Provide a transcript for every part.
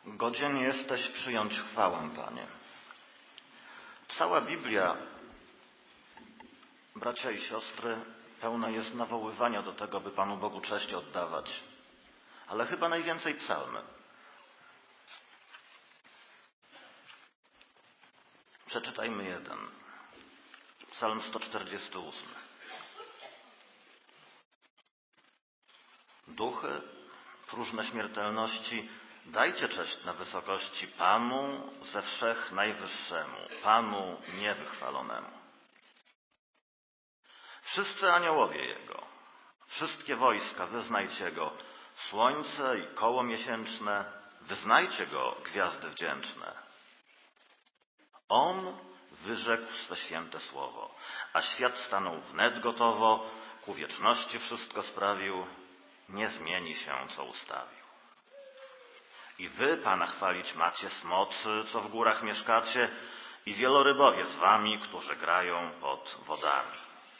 Godzien jesteś przyjąć chwałę, Panie. Cała Biblia, bracia i siostry, pełna jest nawoływania do tego, by Panu Bogu cześć oddawać. Ale chyba najwięcej psalmy. Przeczytajmy jeden. Psalm 148. Duchy, próżne śmiertelności, dajcie cześć na wysokości Panu ze wszech najwyższemu, Panu niewychwalonemu. Wszyscy aniołowie Jego, wszystkie wojska, wyznajcie Go, słońce i koło miesięczne, wyznajcie Go, gwiazdy wdzięczne. On wyrzekł swe święte słowo, a świat stanął wnet gotowo, ku wieczności wszystko sprawił, nie zmieni się, co ustawił. I wy Pana chwalić macie z mocy, co w górach mieszkacie, i wielorybowie z wami, którzy grają pod wodami.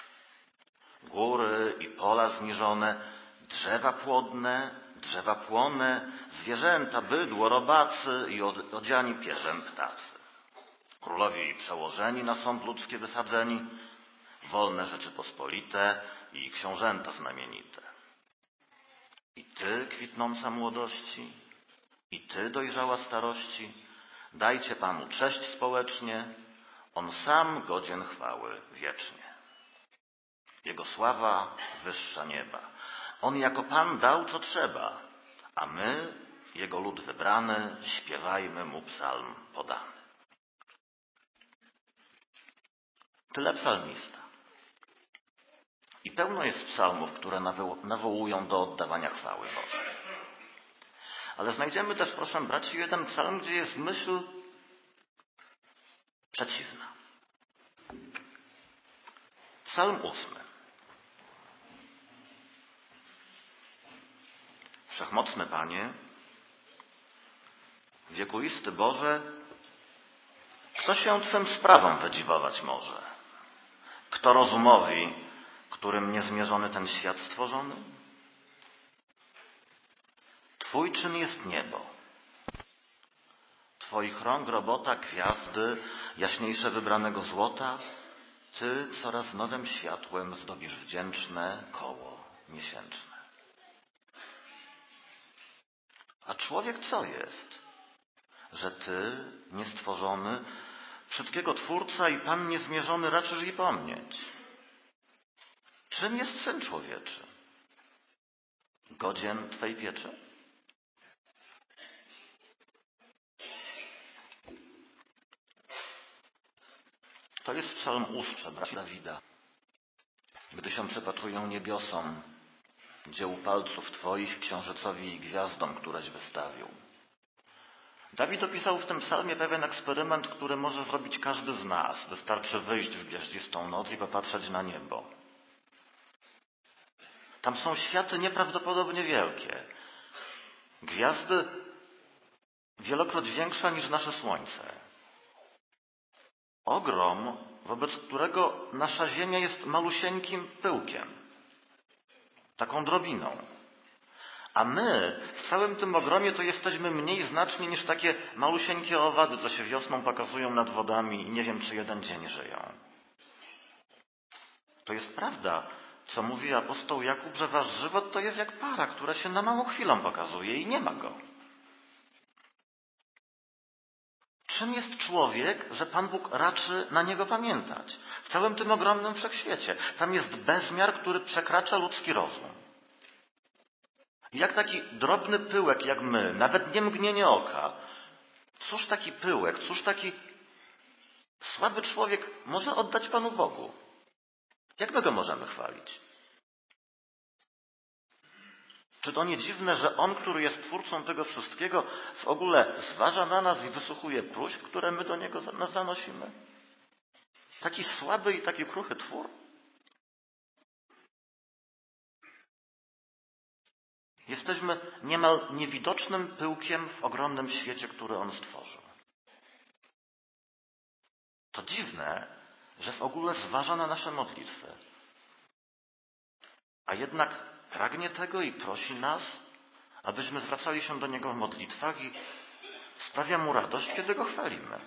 Góry i pola zniżone, drzewa płodne, drzewa płone, zwierzęta, bydło, robacy i odziani pierzem ptacy. Królowie i przełożeni na sąd ludzkie wysadzeni, wolne Rzeczypospolite i książęta znamienite. I ty, kwitnąca młodości, i ty, dojrzała starości, dajcie Panu cześć społecznie, On sam godzien chwały wiecznie. Jego sława wyższa nieba. On jako Pan dał, co trzeba, a my, Jego lud wybrany, śpiewajmy Mu psalm podany. Tyle psalmista. I pełno jest psalmów, które nawołują do oddawania chwały Bożej. Ale znajdziemy też, proszę braci, jeden psalm, gdzie jest myśl przeciwna. Psalm 8. Wszechmocny Panie, wiekuisty Boże, kto się Twym sprawom wydziwować może? Kto rozumowi, którym niezmierzony ten świat stworzony? Twój czyn jest niebo. Twoich rąk robota, gwiazdy, jaśniejsze wybranego złota. Ty coraz nowym światłem zdobisz wdzięczne koło miesięczne. A człowiek co jest? Że Ty, niestworzony, wszystkiego Twórca i Pan niezmierzony raczysz i pomnieć. Czym jest Syn Człowieczy? Godzien Twej pieczy? To jest psalm 8 braci Dawida. Gdy się przypatrują niebiosom, dziełu palców Twoich, księżycowi i gwiazdom, któreś wystawił. Dawid opisał w tym psalmie pewien eksperyment, który może zrobić każdy z nas. Wystarczy wyjść w gwiaździstą noc i popatrzeć na niebo. Tam są światy nieprawdopodobnie wielkie. Gwiazdy wielokroć większe niż nasze słońce. Ogrom, wobec którego nasza Ziemia jest malusieńkim pyłkiem. Taką drobiną. A my w całym tym ogromie to jesteśmy mniej znaczni niż takie malusieńkie owady, co się wiosną pokazują nad wodami i nie wiem, czy jeden dzień żyją. To jest prawda, co mówi apostoł Jakub, że wasz żywot to jest jak para, która się na małą chwilę pokazuje i nie ma go. Czym jest człowiek, że Pan Bóg raczy na niego pamiętać? W całym tym ogromnym wszechświecie. Tam jest bezmiar, który przekracza ludzki rozum. Jak taki drobny pyłek jak my, nawet nie mgnienie oka, cóż taki pyłek, cóż taki słaby człowiek może oddać Panu Bogu? Jak my go możemy chwalić? Czy to nie dziwne, że On, który jest Twórcą tego wszystkiego, w ogóle zważa na nas i wysłuchuje próśb, które my do Niego zanosimy? Taki słaby i taki kruchy twór? Jesteśmy niemal niewidocznym pyłkiem w ogromnym świecie, który On stworzył. To dziwne, że w ogóle zważa na nasze modlitwy. A jednak pragnie tego i prosi nas, abyśmy zwracali się do Niego w modlitwach i sprawia mu radość, kiedy go chwalimy.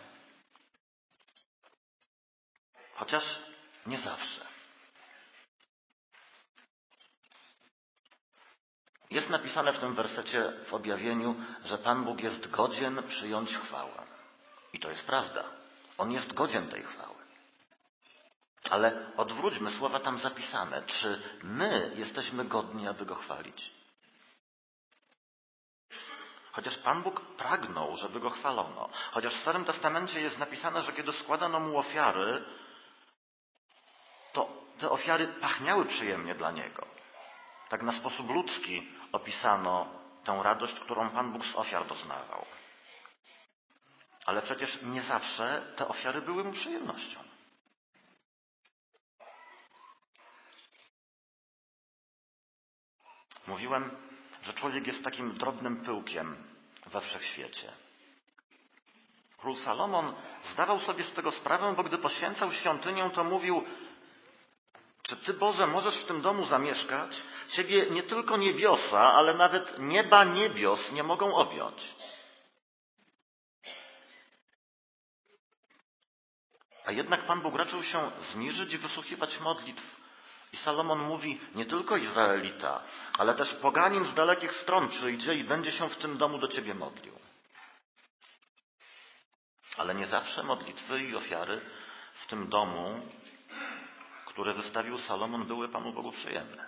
Chociaż nie zawsze. Jest napisane w tym wersecie w objawieniu, że Pan Bóg jest godzien przyjąć chwałę. I to jest prawda. On jest godzien tej chwały. Ale odwróćmy słowa tam zapisane. Czy my jesteśmy godni, aby Go chwalić? Chociaż Pan Bóg pragnął, żeby Go chwalono. Chociaż w Starym Testamencie jest napisane, że kiedy składano Mu ofiary, to te ofiary pachniały przyjemnie dla Niego. Tak na sposób ludzki opisano tę radość, którą Pan Bóg z ofiar doznawał. Ale przecież nie zawsze te ofiary były Mu przyjemnością. Mówiłem, że człowiek jest takim drobnym pyłkiem we wszechświecie. Król Salomon zdawał sobie z tego sprawę, bo gdy poświęcał świątynię, to mówił: czy Ty, Boże, możesz w tym domu zamieszkać? Ciebie nie tylko niebiosa, ale nawet nieba niebios nie mogą objąć. A jednak Pan Bóg raczył się zniżyć i wysłuchiwać modlitw. I Salomon mówi: nie tylko Izraelita, ale też poganin z dalekich stron przyjdzie i będzie się w tym domu do Ciebie modlił. Ale nie zawsze modlitwy i ofiary w tym domu, które wystawił Salomon, były Panu Bogu przyjemne.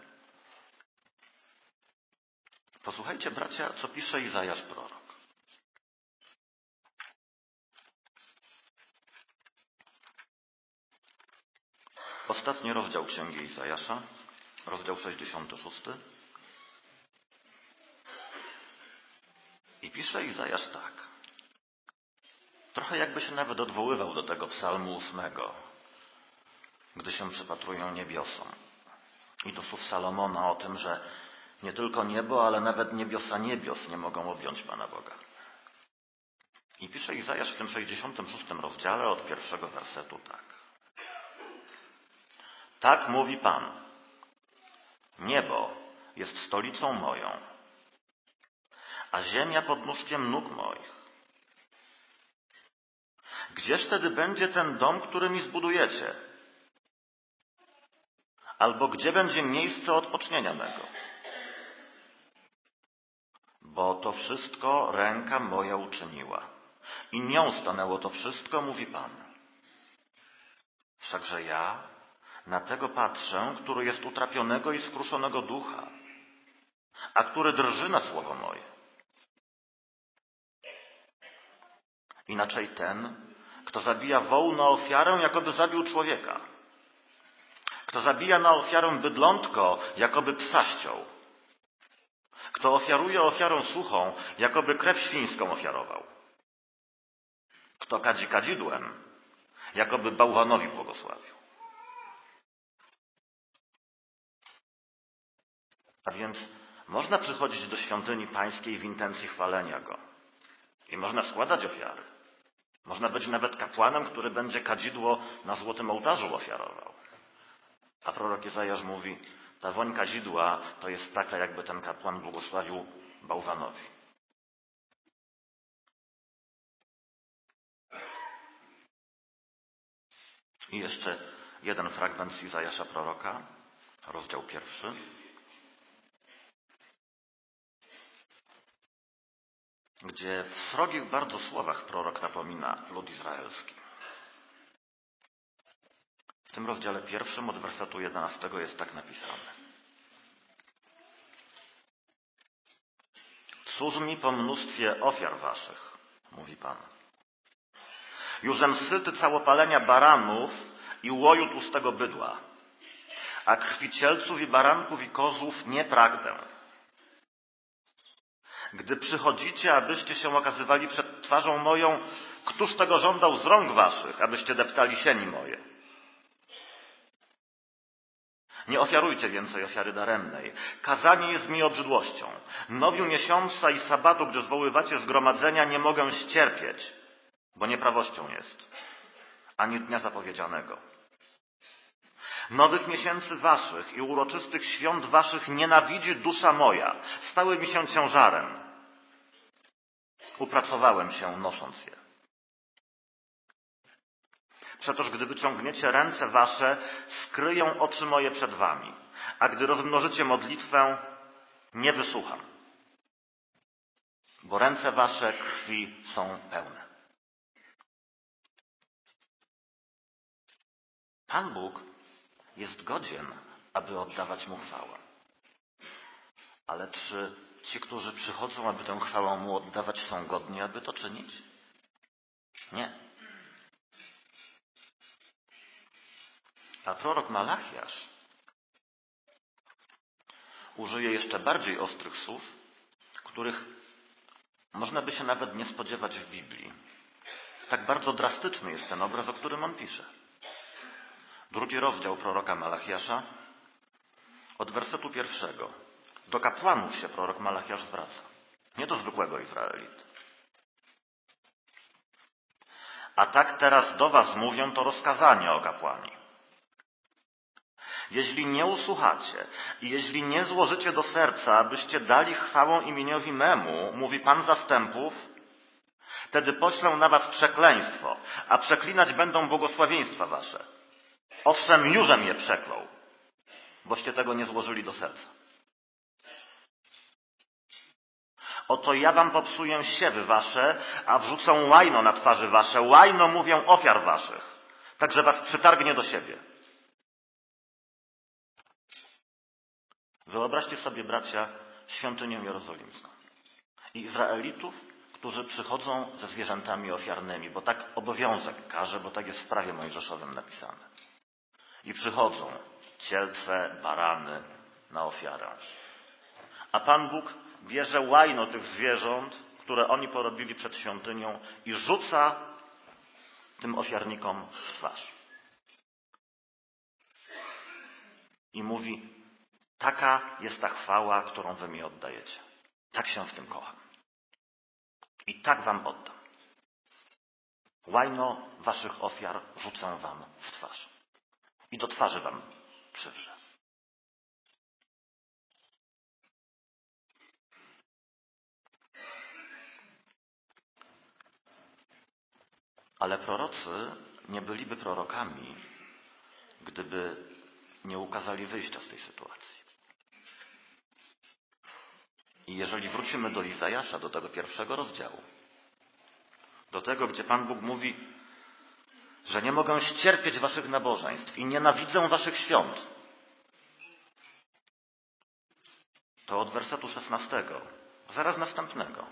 Posłuchajcie, bracia, co pisze Izajasz prorok. Ostatni rozdział Księgi Izajasza, rozdział 66. I pisze Izajasz tak. Trochę jakby się nawet odwoływał do tego psalmu 8, gdy się przypatrują niebiosom. I do słów Salomona o tym, że nie tylko niebo, ale nawet niebiosa niebios nie mogą objąć Pana Boga. I pisze Izajasz w tym 66 rozdziale od pierwszego wersetu tak. Tak mówi Pan. Niebo jest stolicą moją, a ziemia pod nóżkiem nóg moich. Gdzież wtedy będzie ten dom, który mi zbudujecie? Albo gdzie będzie miejsce odpocznienia mego? Bo to wszystko ręka moja uczyniła. I nią stanęło to wszystko, mówi Pan. Wszakże ja na tego patrzę, który jest utrapionego i skruszonego ducha, a który drży na słowo moje. Inaczej ten, kto zabija woł na ofiarę, jakoby zabił człowieka. Kto zabija na ofiarę bydlątko, jakoby psa ściął. Kto ofiaruje ofiarę suchą, jakoby krew świńską ofiarował. Kto kadzi kadzidłem, jakoby bałwanowi błogosławił. A więc można przychodzić do świątyni pańskiej w intencji chwalenia Go. I można składać ofiary. Można być nawet kapłanem, który będzie kadzidło na złotym ołtarzu ofiarował. A prorok Izajasz mówi, ta woń kadzidła to jest taka, jakby ten kapłan błogosławił bałwanowi. I jeszcze jeden fragment z Izajasza proroka, rozdział 1. Gdzie w srogich bardzo słowach prorok napomina lud izraelski. W tym rozdziale 1 od wersetu 11 jest tak napisane. Cóż mi po mnóstwie ofiar waszych, mówi Pan. Jużem syty całopalenia baranów i łoju tłustego bydła, a krwi cielców i baranków i kozłów nie pragnę. Gdy przychodzicie, abyście się okazywali przed twarzą moją, któż tego żądał z rąk waszych, abyście deptali sieni moje? Nie ofiarujcie więcej ofiary daremnej. Kazanie jest mi obrzydłością. Nowiu miesiąca i sabatu, gdy zwoływacie zgromadzenia, nie mogę ścierpieć, bo nieprawością jest, ani dnia zapowiedzianego. Nowych miesięcy waszych i uroczystych świąt waszych nienawidzi dusza moja. Stały mi się ciężarem. Upracowałem się, nosząc je. Przetoż gdy wyciągniecie ręce wasze, skryją oczy moje przed wami, a gdy rozmnożycie modlitwę, nie wysłucham. Bo ręce wasze krwi są pełne. Pan Bóg jest godzien, aby oddawać Mu chwałę. Ale czy ci, którzy przychodzą, aby tę chwałę Mu oddawać, są godni, aby to czynić? Nie. A prorok Malachiasz użyje jeszcze bardziej ostrych słów, których można by się nawet nie spodziewać w Biblii. Tak bardzo drastyczny jest ten obraz, o którym on pisze. 2 rozdział proroka Malachiasza, od wersetu 1. Do kapłanów się prorok Malachiasz zwraca, nie do zwykłego Izraelity. A tak teraz do was mówią to rozkazanie o kapłani. Jeśli nie usłuchacie i jeśli nie złożycie do serca, abyście dali chwałę imieniowi memu, mówi Pan zastępów, wtedy poślę na was przekleństwo, a przeklinać będą błogosławieństwa wasze. Owszem, jużem je przeklął, boście tego nie złożyli do serca. Oto ja wam popsuję siewy wasze, a wrzucę łajno na twarzy wasze. Łajno, mówię, ofiar waszych, tak że was przytargnie do siebie. Wyobraźcie sobie, bracia, świątynię jerozolimską i Izraelitów, którzy przychodzą ze zwierzętami ofiarnymi, bo tak obowiązek każe, bo tak jest w prawie mojżeszowym napisane. I przychodzą cielce, barany na ofiarę. A Pan Bóg bierze łajno tych zwierząt, które oni porobili przed świątynią i rzuca tym ofiarnikom w twarz. I mówi, taka jest ta chwała, którą wy mi oddajecie. Tak się w tym kocham. I tak wam oddam. Łajno waszych ofiar rzucę wam w twarz. I do twarzy wam przywrzę. Ale prorocy nie byliby prorokami, gdyby nie ukazali wyjścia z tej sytuacji. I jeżeli wrócimy do Izajasza, do tego 1 rozdziału, do tego, gdzie Pan Bóg mówi, że nie mogę ścierpieć waszych nabożeństw i nienawidzę waszych świąt, to od wersetu 16, zaraz następnego,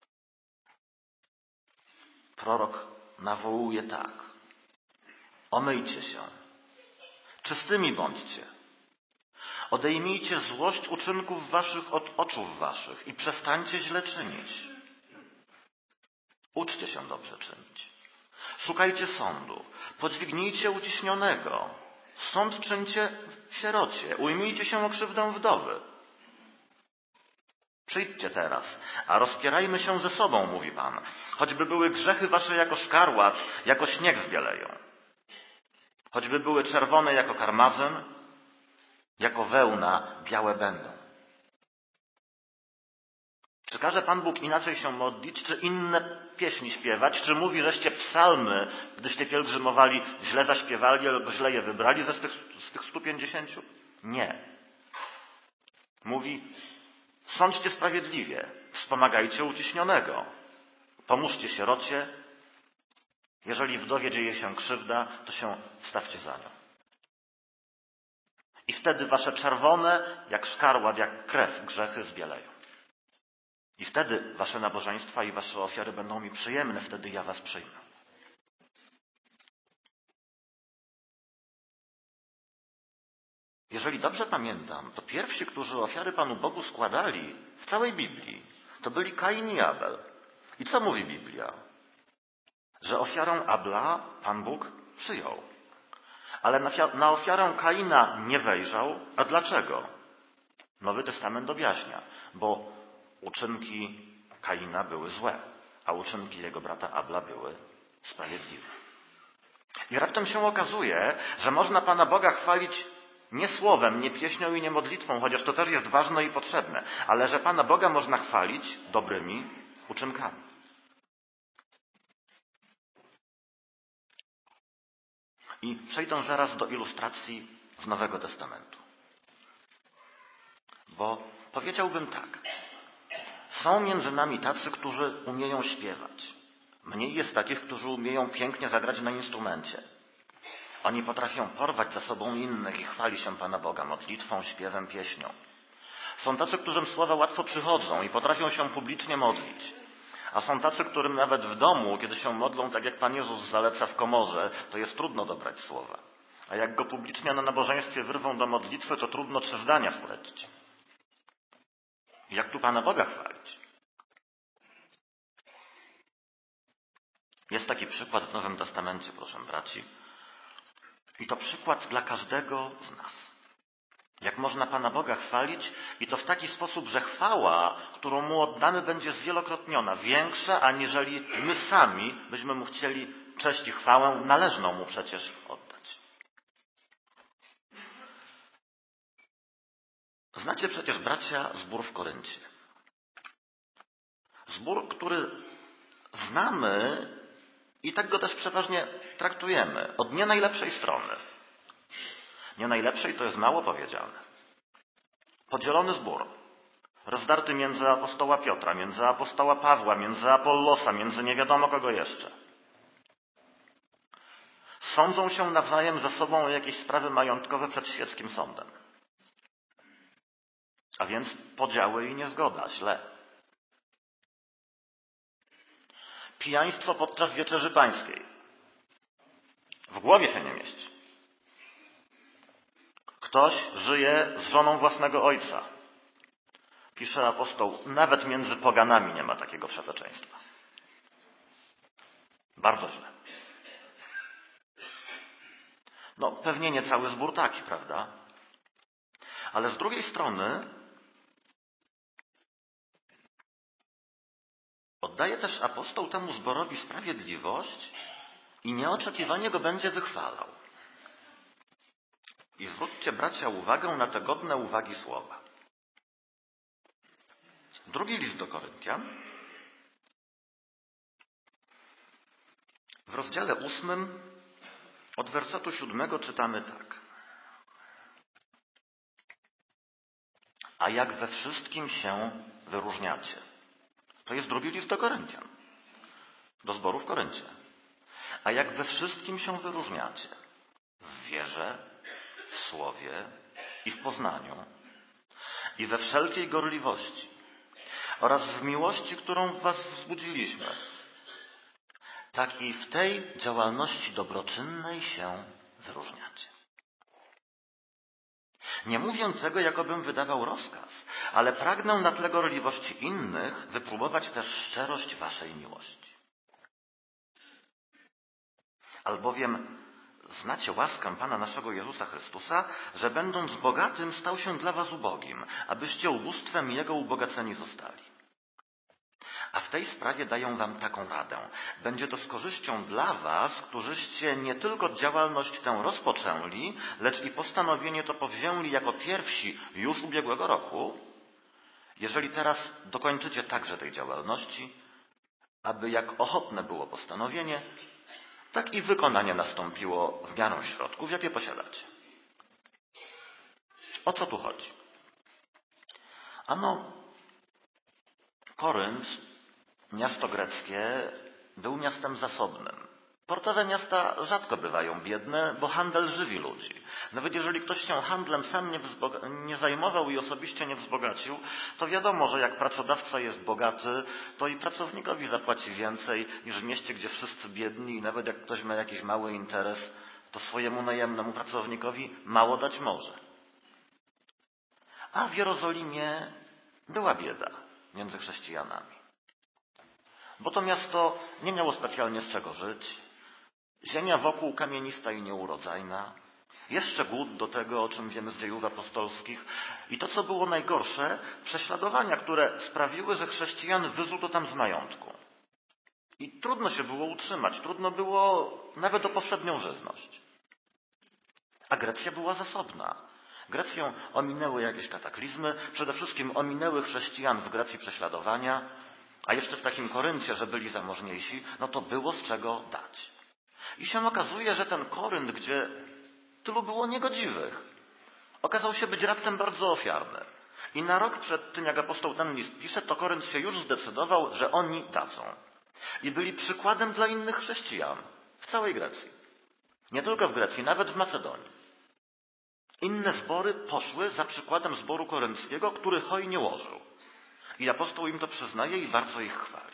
prorok nawołuje tak. Omyjcie się, czystymi bądźcie. Odejmijcie złość uczynków waszych od oczów waszych i przestańcie źle czynić. Uczcie się dobrze czynić. Szukajcie sądu. Podźwignijcie uciśnionego. Sąd czyńcie sierocie. Ujmijcie się o krzywdę wdowy. Przyjdźcie teraz, a rozpierajmy się ze sobą, mówi Pan. Choćby były grzechy wasze jako szkarłat, jako śnieg zbieleją. Choćby były czerwone jako karmazyn, jako wełna białe będą. Czy każe Pan Bóg inaczej się modlić, czy inne pieśni śpiewać, czy mówi, żeście psalmy, gdyście pielgrzymowali, źle zaśpiewali albo źle je wybrali z tych 150? Nie. Mówi, sądźcie sprawiedliwie, wspomagajcie uciśnionego, pomóżcie sierocie, jeżeli wdowie dzieje się krzywda, to się wstawcie za nią. I wtedy wasze czerwone, jak szkarłat, jak krew, grzechy zbieleją. I wtedy wasze nabożeństwa i wasze ofiary będą mi przyjemne, wtedy ja was przyjmę. Jeżeli dobrze pamiętam, to pierwsi, którzy ofiary Panu Bogu składali w całej Biblii, to byli Kain i Abel. I co mówi Biblia? Że ofiarę Abla Pan Bóg przyjął. Ale na ofiarę Kaina nie wejrzał. A dlaczego? Nowy Testament objaśnia, bo uczynki Kaina były złe, a uczynki jego brata Abla były sprawiedliwe. I raptem się okazuje, że można Pana Boga chwalić nie słowem, nie pieśnią i nie modlitwą, chociaż to też jest ważne i potrzebne, ale że Pana Boga można chwalić dobrymi uczynkami. I przejdę zaraz do ilustracji z Nowego Testamentu. Bo powiedziałbym tak. Są między nami tacy, którzy umieją śpiewać. Mniej jest takich, którzy umieją pięknie zagrać na instrumencie. Oni potrafią porwać za sobą innych i chwali się Pana Boga modlitwą, śpiewem, pieśnią. Są tacy, którym słowa łatwo przychodzą i potrafią się publicznie modlić. A są tacy, którym nawet w domu, kiedy się modlą, tak jak Pan Jezus zaleca w komorze, to jest trudno dobrać słowa. A jak go publicznie na nabożeństwie wyrwą do modlitwy, to trudno 3 zdania wplecić. Jak tu Pana Boga chwalić? Jest taki przykład w Nowym Testamencie, proszę braci. I to przykład dla każdego z nas. Jak można Pana Boga chwalić i to w taki sposób, że chwała, którą Mu oddamy, będzie zwielokrotniona, większa, aniżeli my sami byśmy Mu chcieli cześć i chwałę należną Mu przecież oddać. Znacie przecież, bracia, zbór w Koryncie. Zbór, który znamy i tak go też przeważnie traktujemy. Od nie najlepszej strony. Nie najlepszej to jest mało powiedziane. Podzielony zbór. Rozdarty między apostoła Piotra, między apostoła Pawła, między Apollosa, między nie wiadomo kogo jeszcze. Sądzą się nawzajem ze sobą o jakieś sprawy majątkowe przed świeckim sądem. A więc podziały i niezgoda. Źle. Pijaństwo podczas wieczerzy pańskiej. W głowie się nie mieści. Ktoś żyje z żoną własnego ojca. Pisze apostoł, nawet między poganami nie ma takiego przezeczeństwa. Bardzo źle. No, pewnie nie cały zbór taki, prawda? Ale z drugiej strony oddaje też apostoł temu zborowi sprawiedliwość i nieoczekiwanie go będzie wychwalał. I zwróćcie, bracia, uwagę na te godne uwagi słowa. Drugi list do Koryntian. W rozdziale 8 od wersetu 7 czytamy tak. A jak we wszystkim się wyróżniacie. To jest drugi list do Koryntian. Do zboru w Koryncie. A jak we wszystkim się wyróżniacie. W wierze, w słowie i w poznaniu. I we wszelkiej gorliwości. Oraz w miłości, którą w was wzbudziliśmy. Tak i w tej działalności dobroczynnej się wyróżniacie. Nie mówię tego, jakobym wydawał rozkaz, ale pragnę na tle gorliwości innych wypróbować też szczerość waszej miłości. Albowiem znacie łaskę Pana naszego Jezusa Chrystusa, że będąc bogatym stał się dla was ubogim, abyście ubóstwem Jego ubogaceni zostali. A w tej sprawie daję wam taką radę. Będzie to z korzyścią dla was, którzyście nie tylko działalność tę rozpoczęli, lecz i postanowienie to powzięli jako pierwsi już ubiegłego roku, jeżeli teraz dokończycie także tej działalności, aby jak ochotne było postanowienie, tak i wykonanie nastąpiło w miarę środków, jakie posiadacie. O co tu chodzi? Ano, Korynt, miasto greckie, był miastem zasobnym. Portowe miasta rzadko bywają biedne, bo handel żywi ludzi. Nawet jeżeli ktoś się handlem sam nie zajmował i osobiście nie wzbogacił, to wiadomo, że jak pracodawca jest bogaty, to i pracownikowi zapłaci więcej niż w mieście, gdzie wszyscy biedni i nawet jak ktoś ma jakiś mały interes, to swojemu najemnemu pracownikowi mało dać może. A w Jerozolimie była bieda między chrześcijanami. Bo to miasto nie miało specjalnie z czego żyć. Ziemia wokół kamienista i nieurodzajna. Jeszcze głód do tego, o czym wiemy z dziejów apostolskich. I to, co było najgorsze, prześladowania, które sprawiły, że chrześcijan wyzuto tam z majątku. I trudno się było utrzymać. Trudno było nawet o powszednią żywność. A Grecja była zasobna. Grecję ominęły jakieś kataklizmy. Przede wszystkim ominęły chrześcijan w Grecji prześladowania. A jeszcze w takim Koryncie, że byli zamożniejsi, no to było z czego dać. I się okazuje, że ten Korynt, gdzie tylu było niegodziwych, okazał się być raptem bardzo ofiarny. I na rok przed tym, jak apostoł ten list pisze, to Korynt się już zdecydował, że oni dadzą. I byli przykładem dla innych chrześcijan w całej Grecji. Nie tylko w Grecji, nawet w Macedonii. Inne zbory poszły za przykładem zboru korynckiego, który hojnie łożył. I apostoł im to przyznaje i bardzo ich chwali.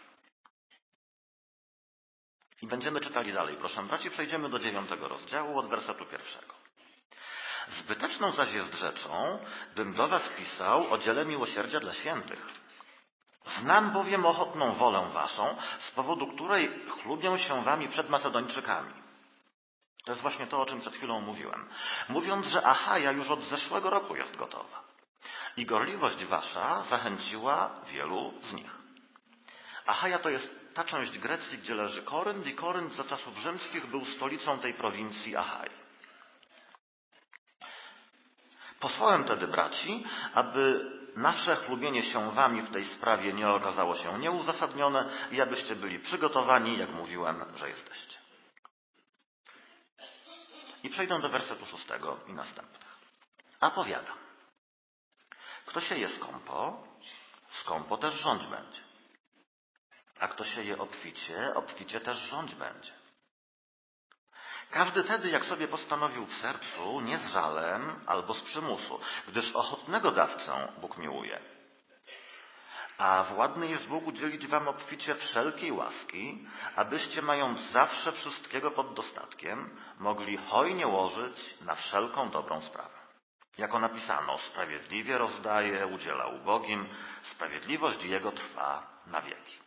I będziemy czytali dalej. Proszę braci, przejdziemy do 9 rozdziału od wersetu 1. Zbyteczną zaś jest rzeczą, bym do was pisał o dziele miłosierdzia dla świętych. Znam bowiem ochotną wolę waszą, z powodu której chlubię się wami przed Macedończykami. To jest właśnie to, o czym przed chwilą mówiłem. Mówiąc, że Achaja już od zeszłego roku jest gotowa. I gorliwość wasza zachęciła wielu z nich. Achaja to jest ta część Grecji, gdzie leży Korynt, i Korynt za czasów rzymskich był stolicą tej prowincji Achai. Posłałem tedy braci, aby nasze chlubienie się wami w tej sprawie nie okazało się nieuzasadnione i abyście byli przygotowani, jak mówiłem, że jesteście. I przejdę do wersetu 6 i następnych. A powiadam, kto sieje skąpo też rządź będzie. A kto sieje obficie też rządź będzie. Każdy tedy, jak sobie postanowił w sercu, nie z żalem albo z przymusu, gdyż ochotnego dawcę Bóg miłuje. A władny jest Bóg udzielić wam obficie wszelkiej łaski, abyście, mając zawsze wszystkiego pod dostatkiem, mogli hojnie łożyć na wszelką dobrą sprawę. Jako napisano, sprawiedliwie rozdaje, udziela ubogim, sprawiedliwość Jego trwa na wieki.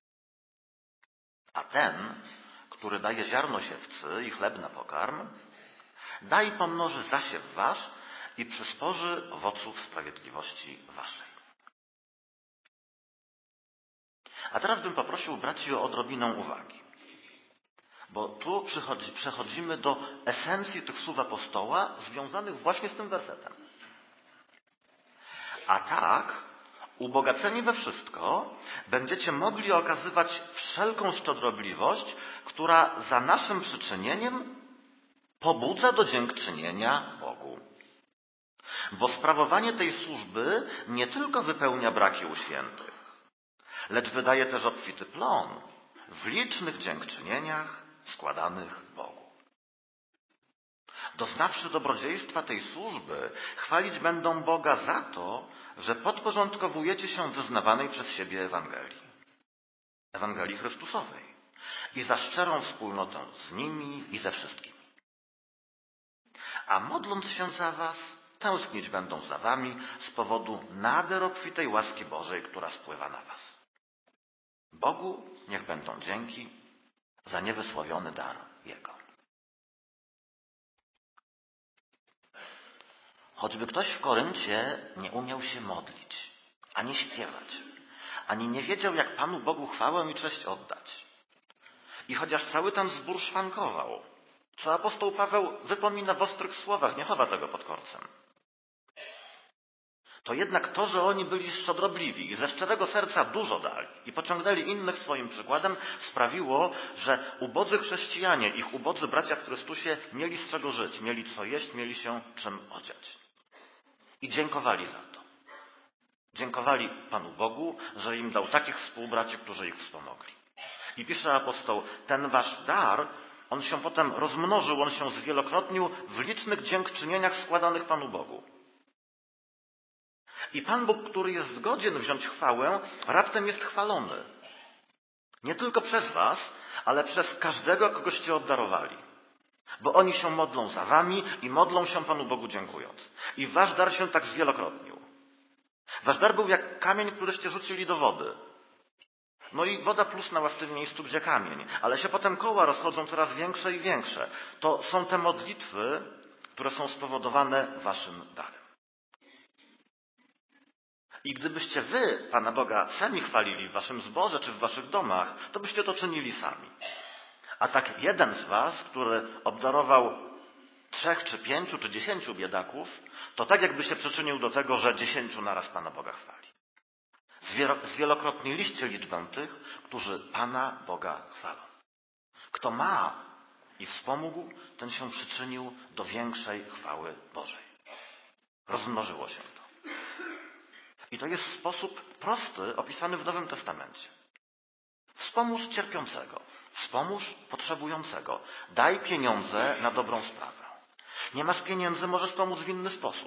A ten, który daje ziarno siewcy i chleb na pokarm, da i pomnoży zasiew wasz i przysporzy owoców sprawiedliwości waszej. A teraz bym poprosił braci o odrobinę uwagi. Bo tu przechodzimy do esencji tych słów apostoła związanych właśnie z tym wersetem. A tak, ubogaceni we wszystko, będziecie mogli okazywać wszelką szczodrobliwość, która za naszym przyczynieniem pobudza do dziękczynienia Bogu. Bo sprawowanie tej służby nie tylko wypełnia braki u świętych, lecz wydaje też obfity plon w licznych dziękczynieniach składanych Bogu. Doznawszy dobrodziejstwa tej służby, chwalić będą Boga za to, że podporządkowujecie się wyznawanej przez siebie Ewangelii Chrystusowej i za szczerą wspólnotę z nimi i ze wszystkimi. A modląc się za was, tęsknić będą za wami z powodu nader obfitej łaski Bożej, która spływa na was. Bogu niech będą dzięki za niewysłowiony dar Jego. Choćby ktoś w Koryncie nie umiał się modlić, ani śpiewać, ani nie wiedział, jak Panu Bogu chwałę i cześć oddać. I chociaż cały ten zbór szwankował, co apostoł Paweł wypomina w ostrych słowach, nie chowa tego pod korcem, to jednak to, że oni byli szczodrobliwi i ze szczerego serca dużo dali i pociągnęli innych swoim przykładem, sprawiło, że ubodzy chrześcijanie, ich ubodzy bracia w Chrystusie mieli z czego żyć, mieli co jeść, mieli się czym odziać. I dziękowali za to. Dziękowali Panu Bogu, że im dał takich współbraci, którzy ich wspomogli. I pisze apostoł, ten wasz dar, on się potem rozmnożył, on się zwielokrotnił w licznych dziękczynieniach składanych Panu Bogu. I Pan Bóg, który jest godzien wziąć chwałę, raptem jest chwalony. Nie tylko przez was, ale przez każdego, kogoście obdarowali. Bo oni się modlą za wami i modlą się Panu Bogu dziękując. I wasz dar się tak zwielokrotnił. Wasz dar był jak kamień, któryście rzucili do wody. No i woda plusnęła w tym miejscu, gdzie kamień. Ale się potem koła rozchodzą coraz większe i większe. To są te modlitwy, które są spowodowane waszym darem. I gdybyście wy Pana Boga sami chwalili w waszym zborze czy w waszych domach, to byście to czynili sami. A tak jeden z was, który obdarował 3 czy 5 czy 10 biedaków, to tak jakby się przyczynił do tego, że 10 naraz Pana Boga chwali. Zwielokrotniliście liczbę tych, którzy Pana Boga chwalą. Kto ma, i wspomógł, ten się przyczynił do większej chwały Bożej. Rozmnożyło się to. I to jest sposób prosty, opisany w Nowym Testamencie. Wspomóż cierpiącego, wspomóż potrzebującego, daj pieniądze na dobrą sprawę. Nie masz pieniędzy, możesz pomóc w inny sposób.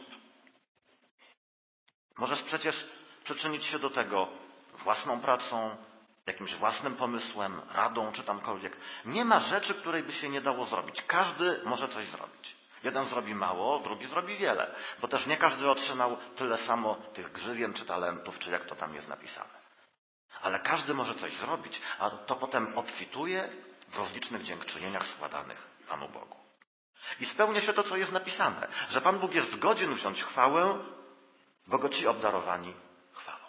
Możesz przecież przyczynić się do tego własną pracą, jakimś własnym pomysłem, radą czy tamkolwiek. Nie ma rzeczy, której by się nie dało zrobić. Każdy może coś zrobić. Jeden zrobi mało, drugi zrobi wiele, bo też nie każdy otrzymał tyle samo tych grzywien czy talentów, czy jak to tam jest napisane. Ale każdy może coś zrobić, a to potem obfituje w rozlicznych dziękczynieniach składanych Panu Bogu. I spełnia się to, co jest napisane, że Pan Bóg jest godzien wziąć chwałę, bo go ci obdarowani chwalą.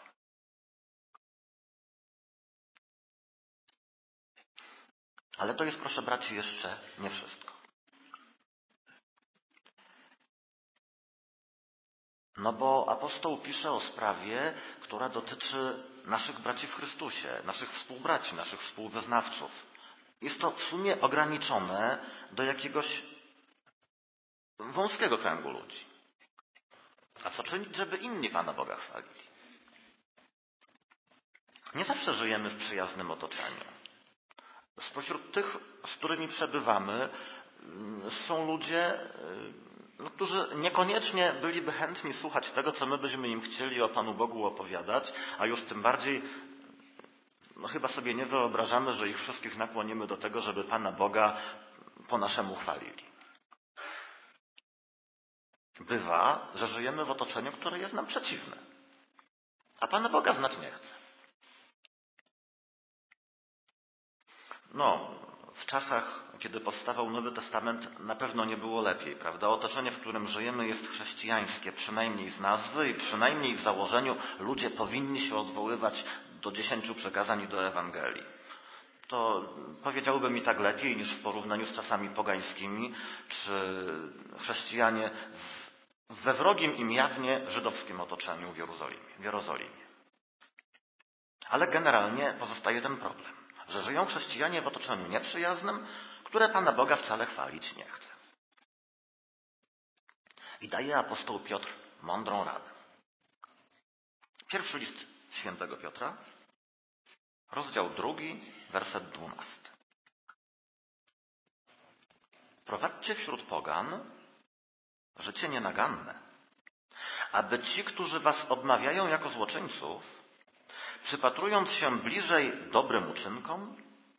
Ale to jest, proszę braci, jeszcze nie wszystko. No bo apostoł pisze o sprawie, która dotyczy naszych braci w Chrystusie, naszych współbraci, naszych współwyznawców. Jest to w sumie ograniczone do jakiegoś wąskiego kręgu ludzi. A co czynić, żeby inni Pana Boga chwalili? Nie zawsze żyjemy w przyjaznym otoczeniu. Spośród tych, z którymi przebywamy, są ludzie, którzy niekoniecznie byliby chętni słuchać tego, co my byśmy im chcieli o Panu Bogu opowiadać, a już tym bardziej chyba sobie nie wyobrażamy, że ich wszystkich nakłonimy do tego, żeby Pana Boga po naszemu chwalili. Bywa, że żyjemy w otoczeniu, które jest nam przeciwne, a Pana Boga znać nie chce. W czasach, kiedy powstawał Nowy Testament, na pewno nie było lepiej, prawda? Otoczenie, w którym żyjemy, jest chrześcijańskie, przynajmniej z nazwy i przynajmniej w założeniu ludzie powinni się odwoływać do 10 przykazań i do Ewangelii. To powiedziałbym i tak lepiej niż w porównaniu z czasami pogańskimi, czy chrześcijanie we wrogim im jawnie żydowskim otoczeniu w Jerozolimie. Ale generalnie pozostaje ten problem, że żyją chrześcijanie w otoczeniu nieprzyjaznym, które Pana Boga wcale chwalić nie chce. I daje apostoł Piotr mądrą radę. Pierwszy list świętego Piotra, rozdział 2, werset 12. Prowadźcie wśród pogan życie nienaganne, aby ci, którzy was odmawiają jako złoczyńców, przypatrując się bliżej dobrym uczynkom,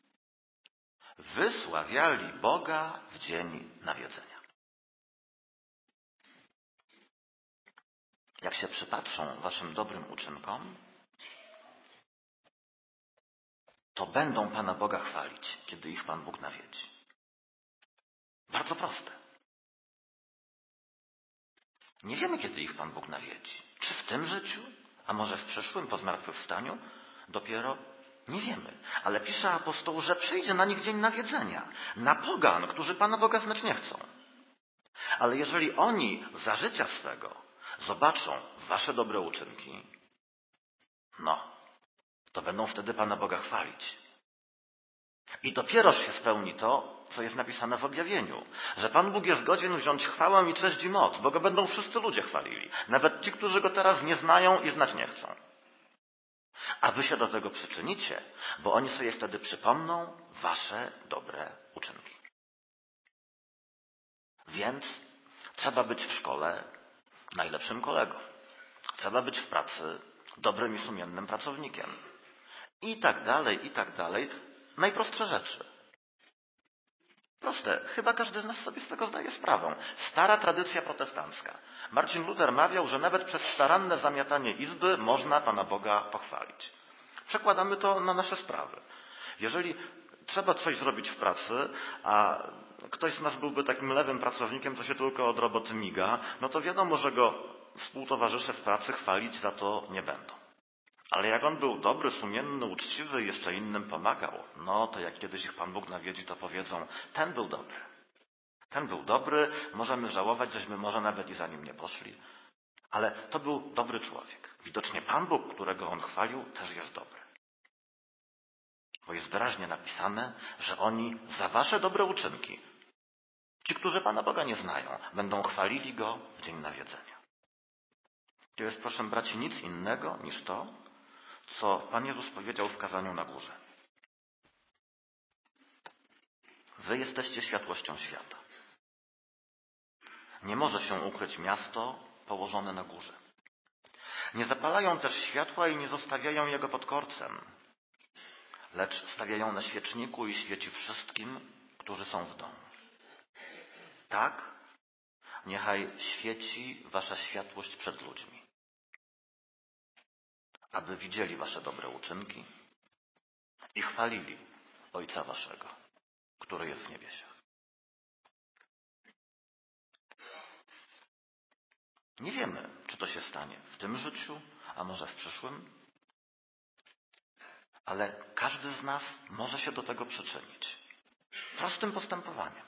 wysławiali Boga w dzień nawiedzenia. Jak się przypatrzą waszym dobrym uczynkom, to będą Pana Boga chwalić, kiedy ich Pan Bóg nawiedzi. Bardzo proste. Nie wiemy, kiedy ich Pan Bóg nawiedzi. Czy w tym życiu, a może w przyszłym, po zmartwychwstaniu? Dopiero nie wiemy. Ale pisze apostoł, że przyjdzie na nich dzień nawiedzenia. Na pogan, którzy Pana Boga znać nie chcą. Ale jeżeli oni za życia swego zobaczą wasze dobre uczynki, to będą wtedy Pana Boga chwalić. I dopieroż się spełni to, co jest napisane w objawieniu, że Pan Bóg jest godzien wziąć chwałę i cześć i moc, bo Go będą wszyscy ludzie chwalili. Nawet ci, którzy Go teraz nie znają i znać nie chcą. A wy się do tego przyczynicie, bo oni sobie wtedy przypomną wasze dobre uczynki. Więc trzeba być w szkole najlepszym kolegą. Trzeba być w pracy dobrym i sumiennym pracownikiem. I tak dalej, i tak dalej. Najprostsze rzeczy. Proste. Chyba każdy z nas sobie z tego zdaje sprawę. Stara tradycja protestancka. Marcin Luther mawiał, że nawet przez staranne zamiatanie izby można Pana Boga pochwalić. Przekładamy to na nasze sprawy. Jeżeli trzeba coś zrobić w pracy, a ktoś z nas byłby takim lewym pracownikiem, co się tylko od roboty miga, to wiadomo, że go współtowarzysze w pracy chwalić za to nie będą. Ale jak on był dobry, sumienny, uczciwy i jeszcze innym pomagał, to jak kiedyś ich Pan Bóg nawiedzi, to powiedzą, ten był dobry. Ten był dobry, możemy żałować, żeśmy może nawet i za nim nie poszli. Ale to był dobry człowiek. Widocznie Pan Bóg, którego on chwalił, też jest dobry. Bo jest wyraźnie napisane, że oni za wasze dobre uczynki, ci, którzy Pana Boga nie znają, będą chwalili Go w dzień nawiedzenia. To jest, proszę braci, nic innego niż to, co Pan Jezus powiedział w kazaniu na górze. Wy jesteście światłością świata. Nie może się ukryć miasto położone na górze. Nie zapalają też światła i nie zostawiają jego pod korcem, lecz stawiają na świeczniku i świeci wszystkim, którzy są w domu. Tak, niechaj świeci wasza światłość przed ludźmi, aby widzieli wasze dobre uczynki i chwalili Ojca waszego, który jest w niebiesiach. Nie wiemy, czy to się stanie w tym życiu, a może w przyszłym, ale każdy z nas może się do tego przyczynić. Prostym postępowaniem.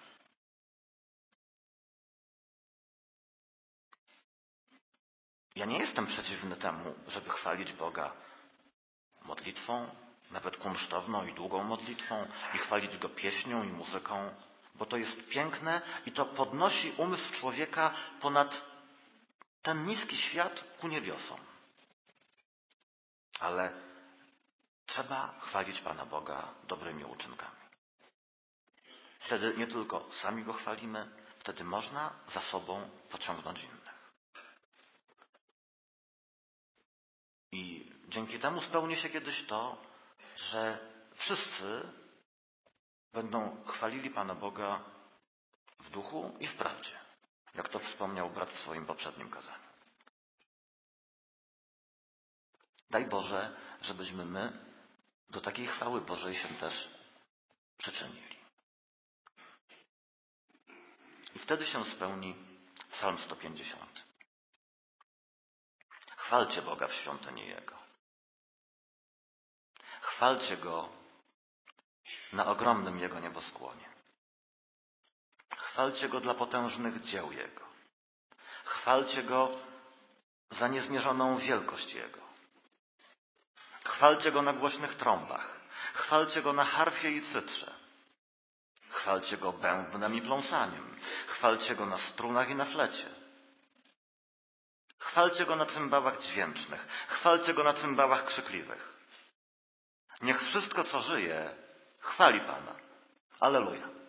Ja nie jestem przeciwny temu, żeby chwalić Boga modlitwą, nawet kunsztowną i długą modlitwą, i chwalić Go pieśnią i muzyką, bo to jest piękne i to podnosi umysł człowieka ponad ten niski świat ku niebiosom. Ale trzeba chwalić Pana Boga dobrymi uczynkami. Wtedy nie tylko sami Go chwalimy, wtedy można za sobą pociągnąć innych. I dzięki temu spełni się kiedyś to, że wszyscy będą chwalili Pana Boga w duchu i w prawdzie, jak to wspomniał brat w swoim poprzednim kazaniu. Daj Boże, żebyśmy my do takiej chwały Bożej się też przyczynili. I wtedy się spełni Psalm 150. Chwalcie Boga w świątyni Jego. Chwalcie Go na ogromnym Jego nieboskłonie. Chwalcie Go dla potężnych dzieł Jego. Chwalcie Go za niezmierzoną wielkość Jego. Chwalcie Go na głośnych trąbach. Chwalcie Go na harfie i cytrze. Chwalcie Go bębnem i pląsaniem. Chwalcie Go na strunach i na flecie. Chwalcie Go na cymbałach dźwięcznych. Chwalcie Go na cymbałach krzykliwych. Niech wszystko, co żyje, chwali Pana. Alleluja.